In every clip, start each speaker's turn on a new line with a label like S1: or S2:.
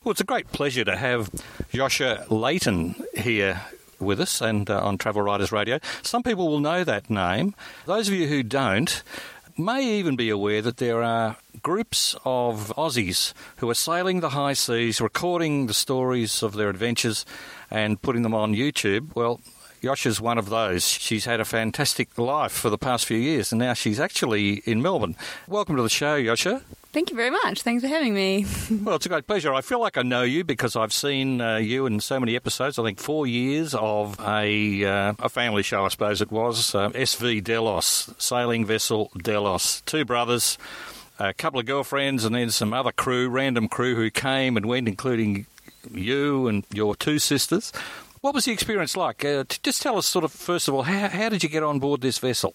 S1: Well, it's a great pleasure to have Joshua Layton here with us and on Travel Writers Radio. Some people will know that name. Those of you who don't may even be aware that there are groups of Aussies who are sailing the high seas, recording the stories of their adventures and putting them on YouTube. Well, Yosha's one of those. She's had a fantastic life for the past few years, and now she's actually in Melbourne. Welcome to the show, Yosha.
S2: Thank you very much. Thanks for having me.
S1: Well, it's a great pleasure. I feel like I know you because I've seen you in so many episodes. I think 4 years of a family show, I suppose it was, SV Delos, Sailing Vessel Delos. Two brothers, a couple of girlfriends, and then some other crew, random crew who came and went, including you and your two sisters. What was the experience like? Just tell us sort of, first of all, how did you get on board this vessel?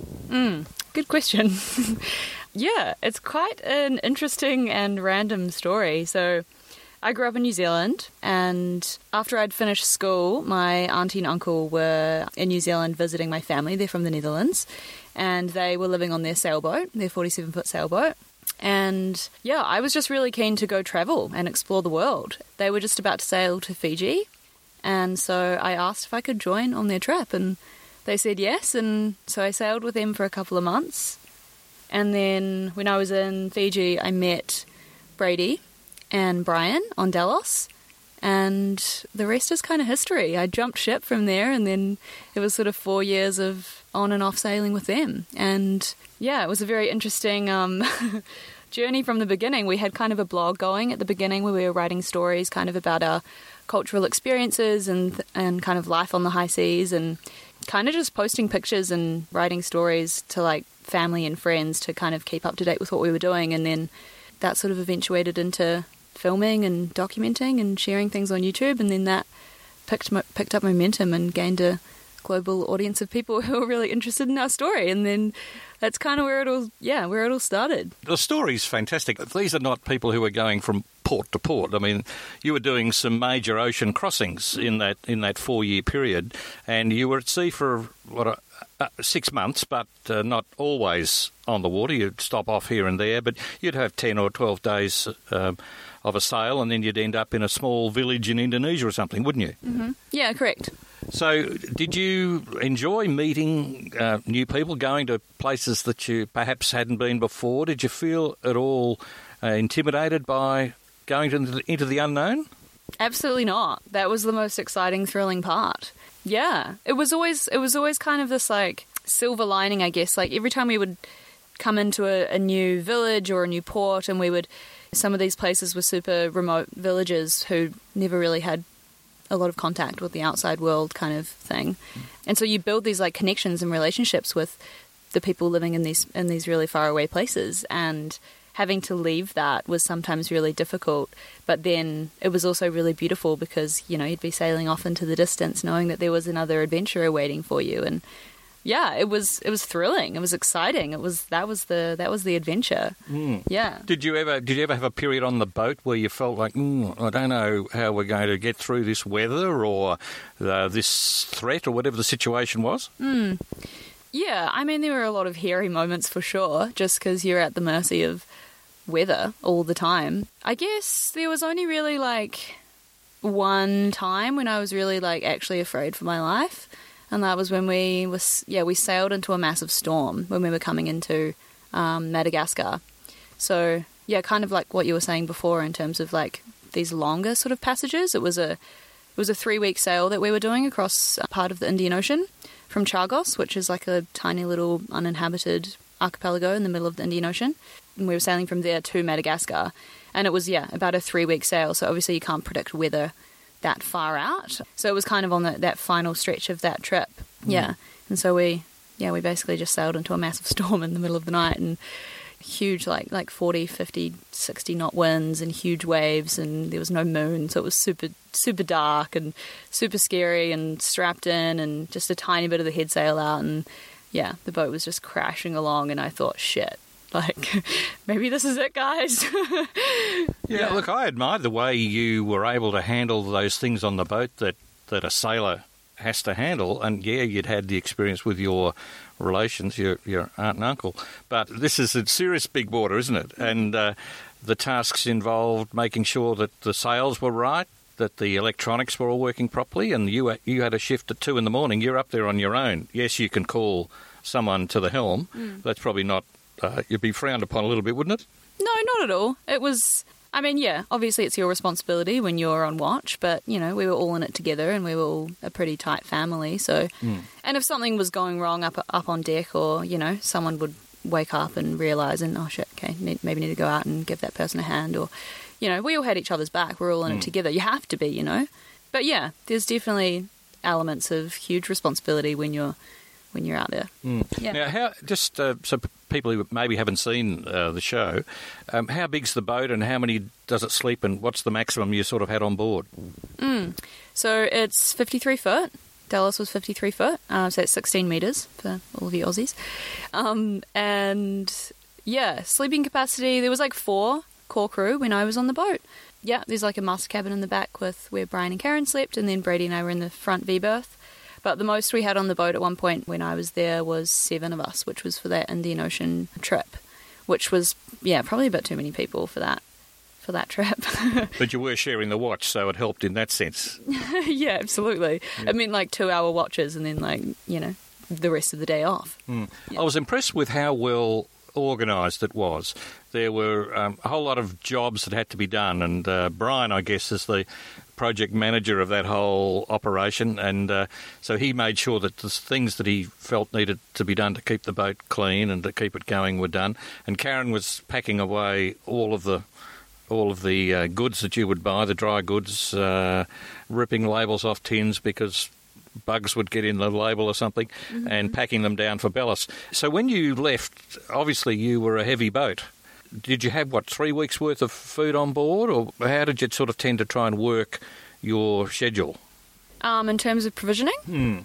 S2: Good question. Yeah, it's quite an interesting and random story. So I grew up in New Zealand, and after I'd finished school, my auntie and uncle were in New Zealand visiting my family. They're from the Netherlands, and they were living on their sailboat, their 47-foot sailboat. And yeah, I was just really keen to go travel and explore the world. They were just about to sail to Fiji, and so I asked if I could join on their trip, and they said yes, and so I sailed with them for a couple of months. And then when I was in Fiji, I met Brady and Brian on Delos, and the rest is kind of history. I jumped ship from there, and then it was sort of 4 years of on and off sailing with them. And yeah, it was a very interesting journey from the beginning. We had kind of a blog going at the beginning where we were writing stories kind of about our cultural experiences and kind of life on the high seas, and kind of just posting pictures and writing stories to like family and friends to kind of keep up to date with what we were doing. And then that sort of eventuated into filming and documenting and sharing things on YouTube, and then that picked up momentum and gained a global audience of people who were really interested in our story. And then that's kind of where it all started.
S1: The story's fantastic. These are not people who are going from port to port. I mean, you were doing some major ocean crossings in that 4-year period, and you were at sea for 6 months, but not always on the water. You'd stop off here and there, but you'd have 10 or 12 days of a sail, and then you'd end up in a small village in Indonesia or something, wouldn't you?
S2: Mm-hmm. Yeah, correct.
S1: So did you enjoy meeting new people, going to places that you perhaps hadn't been before? Did you feel at all intimidated by going into the unknown?
S2: Absolutely not. That was the most exciting, thrilling part. Yeah, it was always kind of this like silver lining, I guess. Like every time we would come into a new village or a new port, and some of these places were super remote villages who never really had a lot of contact with the outside world kind of thing. And so you build these like connections and relationships with the people living in these really far away places, and having to leave that was sometimes really difficult. But then it was also really beautiful because, you know, you'd be sailing off into the distance knowing that there was another adventurer waiting for you. And yeah, it was thrilling. It was exciting. That was the adventure. Yeah.
S1: Did you ever have a period on the boat where you felt like, I don't know how we're going to get through this weather or this threat or whatever the situation was?
S2: Yeah, I mean, there were a lot of hairy moments for sure, just because you're at the mercy of weather all the time. I guess there was only really like one time when I was really like actually afraid for my life, and that was when we sailed into a massive storm when we were coming into Madagascar. So yeah, kind of like what you were saying before in terms of like these longer sort of passages. It was a 3-week sail that we were doing across a part of the Indian Ocean from Chagos, which is like a tiny little uninhabited archipelago in the middle of the Indian Ocean. And we were sailing from there to Madagascar. And it was, about a 3-week sail. So obviously you can't predict weather that far out. So it was kind of on that final stretch of that trip. Yeah. And so we basically just sailed into a massive storm in the middle of the night, and huge like 40, 50, 60 knot winds and huge waves, and there was no moon. So it was super, super dark and super scary, and strapped in and just a tiny bit of the head sail out. And yeah, the boat was just crashing along, and I thought, shit. Like, maybe this is it, guys.
S1: Yeah, look, I admired the way you were able to handle those things on the boat that a sailor has to handle. And, yeah, you'd had the experience with your relations, your aunt and uncle. But this is a serious big water, isn't it? And the tasks involved making sure that the sails were right, that the electronics were all working properly, and you had a shift at 2 a.m. You're up there on your own. Yes, you can call someone to the helm. That's probably not... you'd be frowned upon a little bit, wouldn't it?
S2: No, not at all. It was... I mean, yeah, obviously it's your responsibility when you're on watch, but, we were all in it together and we were all a pretty tight family, so... And if something was going wrong up on deck or, someone would wake up and realise and, oh, shit, okay, maybe need to go out and give that person a hand or... we all had each other's back. We're all in it together. You have to be, But yeah, there's definitely elements of huge responsibility when you're out there. Yeah.
S1: Now, so people who maybe haven't seen the show, how big's the boat and how many does it sleep and what's the maximum you sort of had on board?
S2: So it's 53 foot. Delos was 53 foot, so it's 16 metres for all of you Aussies. And yeah, sleeping capacity, there was 4 core crew when I was on the boat. Yeah, there's a master cabin in the back with where Brian and Karen slept, and then Brady and I were in the front V-berth. But the most we had on the boat at one point when I was there was 7 of us, which was for that Indian Ocean trip, which was, probably a bit too many people for that trip.
S1: But you were sharing the watch, so it helped in that sense.
S2: Yeah, absolutely. Yeah. It meant 2-hour watches and then the rest of the day off. Yeah.
S1: I was impressed with how well organised it was. There were a whole lot of jobs that had to be done, and Brian, I guess, is the project manager of that whole operation, and so he made sure that the things that he felt needed to be done to keep the boat clean and to keep it going were done, and Karen was packing away all of the goods that you would buy, the dry goods, ripping labels off tins because bugs would get in the label or something, and packing them down for ballast. So when you left, obviously you were a heavy boat. Did you have, 3 weeks' worth of food on board, or how did you sort of tend to try and work your schedule?
S2: In terms of provisioning?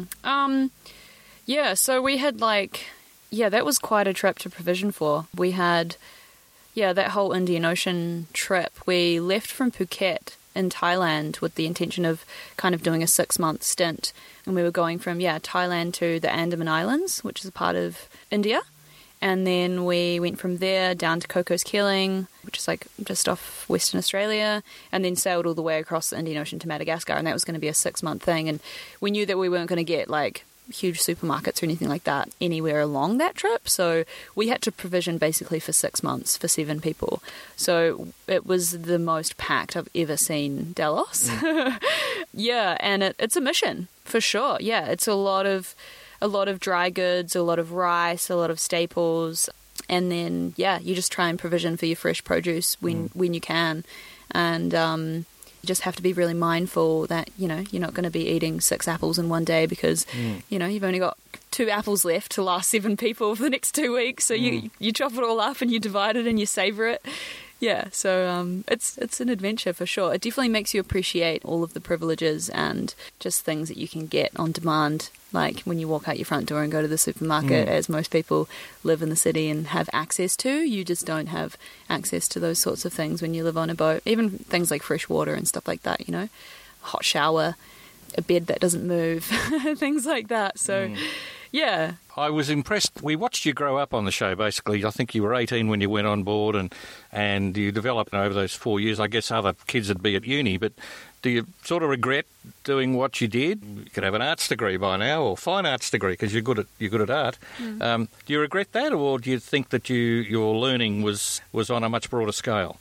S2: Yeah, so we had that was quite a trip to provision for. We had, that whole Indian Ocean trip. We left from Phuket in Thailand with the intention of kind of doing a 6-month stint. And we were going from, Thailand to the Andaman Islands, which is a part of India. And then we went from there down to Cocos Keeling, which is just off Western Australia, and then sailed all the way across the Indian Ocean to Madagascar. And that was going to be a 6-month thing. And we knew that we weren't going to get huge supermarkets or anything like that anywhere along that trip. So we had to provision basically for 6 months for 7 people. So it was the most packed I've ever seen Delos. Yeah, and it's a mission for sure. Yeah, it's a lot of dry goods, a lot of rice, a lot of staples, and then you just try and provision for your fresh produce when you can, and you just have to be really mindful that you're not going to be eating 6 apples in one day because you've only got 2 apples left to last 7 people for the next 2 weeks. So you chop it all up and you divide it and you savor it. Yeah, so it's an adventure for sure. It definitely makes you appreciate all of the privileges and just things that you can get on demand, like when you walk out your front door and go to the supermarket, as most people live in the city and have access to. You just don't have access to those sorts of things when you live on a boat. Even things like fresh water and stuff like that, hot shower, a bed that doesn't move, things like that. So, yeah.
S1: I was impressed. We watched you grow up on the show, basically. I think you were 18 when you went on board and you developed over those 4 years. I guess other kids would be at uni, but do you sort of regret doing what you did? You could have an arts degree by now, or fine arts degree, because you're good at art. Do you regret that, or do you think that your learning was on a much broader scale?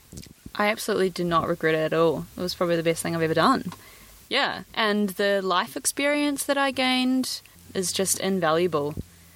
S2: I absolutely do not regret it at all. It was probably the best thing I've ever done. Yeah, and the life experience that I gained is just invaluable.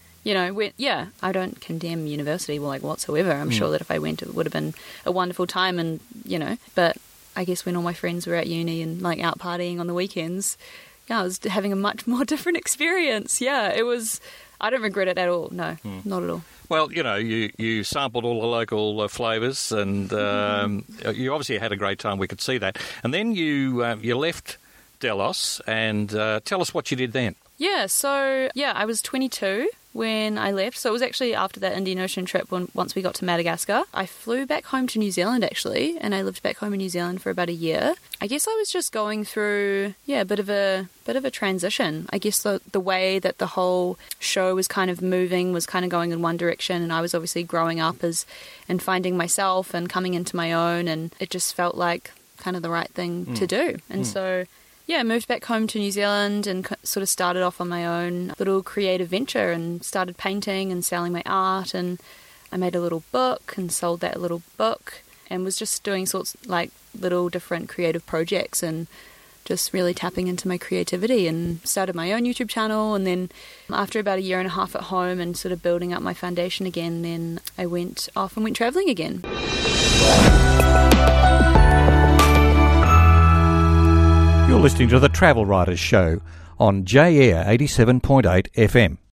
S2: I don't condemn university whatsoever. I'm sure that if I went, it would have been a wonderful time, and but I guess when all my friends were at uni and out partying on the weekends, I was having a much more different experience. Yeah, it was. I don't regret it at all. No, not at all.
S1: Well, you sampled all the local flavours, and you obviously had a great time. We could see that. And then you left Delos, and tell us what you did then.
S2: Yeah, so I was 22 when I left. So it was actually after that Indian Ocean trip once we got to Madagascar. I flew back home to New Zealand actually, and I lived back home in New Zealand for about a year. I guess I was just going through, a bit of a transition. I guess the way that the whole show was kind of moving was kind of going in one direction, and I was obviously growing up and finding myself and coming into my own, and it just felt like kind of the right thing to do. And so I moved back home to New Zealand and sort of started off on my own little creative venture and started painting and selling my art, and I made a little book and sold that little book and was just doing sorts like little different creative projects and just really tapping into my creativity, and started my own YouTube channel. And then after about a year and a half at home and sort of building up my foundation again, then I went off and went travelling again.
S3: You're listening to the Travel Writers Show on J-Air 87.8 FM.